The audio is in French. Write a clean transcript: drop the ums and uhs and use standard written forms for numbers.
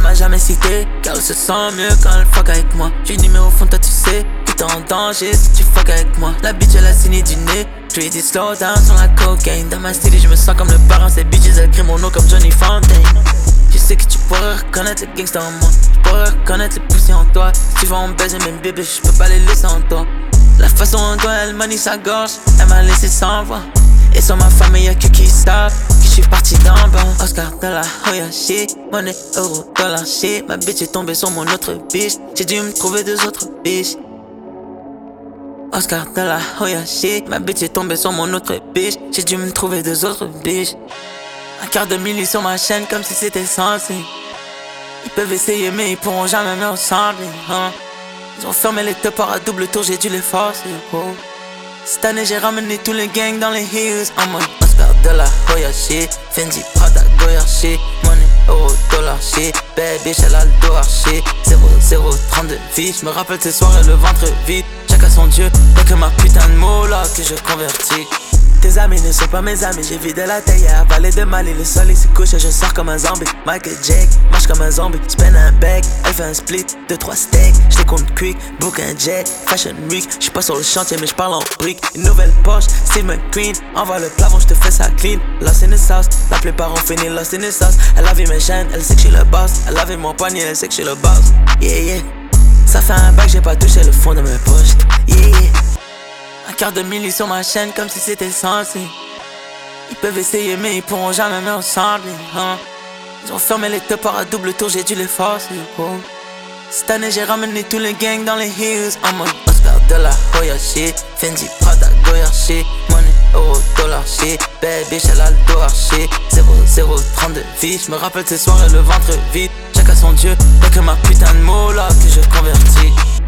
m'a jamais cité, car elle se sent mieux quand elle fuck avec moi. J'ai le numéro au fond, toi tu sais, que t'es en danger si tu fuck avec moi. La bitch elle a signé du nez, je lui ai dit slow down sur la cocaine. Dans ma style je me sens comme le parent, ces bitches elles crient mon nom comme Johnny Fontaine. Je sais que tu pourrais reconnaître le gangsta en moi, tu pourrais reconnaître le poussé en toi. Si tu vas en baiser même bébé, je peux pas les laisser en toi. La façon dont elle manie sa gorge, elle m'a laissé sans voix. Et sur ma famille y'a que qui savent que je suis parti d'en bas. Oscar de la Hoya shit, monnaie, euro, dollar shit. Ma bitch est tombée sur mon autre bitch, j'ai dû me trouver deux autres bitches. Oscar de la Hoya shit, ma bitch est tombée sur mon autre bitch, j'ai dû me trouver deux autres bitches. Un quart de milli sur ma chaîne comme si c'était censé. Ils peuvent essayer mais ils pourront jamais me ressembler, hein. Ils ont fermé les top à double tour, j'ai dû les forcer, oh. Cette année j'ai ramené tous les gangs dans les hills. En mode Oscar de la Hoya shit, Fendi, Prada, Goya shit, money, euro, dollar shit. Bad bitch elle a le dollar shit, 0-0-32 vie. J'me rappelle ces soirées le ventre vide. Chacun son dieu, y'a que ma putain de mot là que je convertis. Tes amis ne sont pas mes amis, j'ai vidé la taille à avaler de Mali. Le soleil se couche et je sors comme un zombie. Michael Jack, marche comme un zombie. Spend un bec, elle fait un split, 2-3 steaks. J'les compte quick, book un jet, fashion week. J'suis pas sur le chantier mais j'parle en briques. Une nouvelle poche, Steve McQueen. Envoie le plafond, j'te fais ça clean. Lost in the sauce, la plupart ont fini lost in the sauce. Elle a vu mes chaînes, elle sait que j'suis le boss. Elle a vu mon poignet, elle sait que j'suis le boss. Yeah yeah, ça fait un bac, j'ai pas touché le fond de mes poches. Yeah yeah. Un quart de milli sur ma chaîne comme si c'était censé. Ils peuvent essayer mais ils pourront jamais me ressembler, hein. Ils ont fermé les top à double tour, j'ai dû les forcer, oh. Cette année j'ai ramené tous les gangs dans les hills. En mode Oscar de la Hoya shit, Fendi, Prada, Goya shit, money, euro, dollar shit. Bad bitch elle a le dollar shit, 0-0-32 vie. J'me rappelle ces soirées le ventre vide. Chacun son dieu, y'a que ma putain de mot là que je convertis.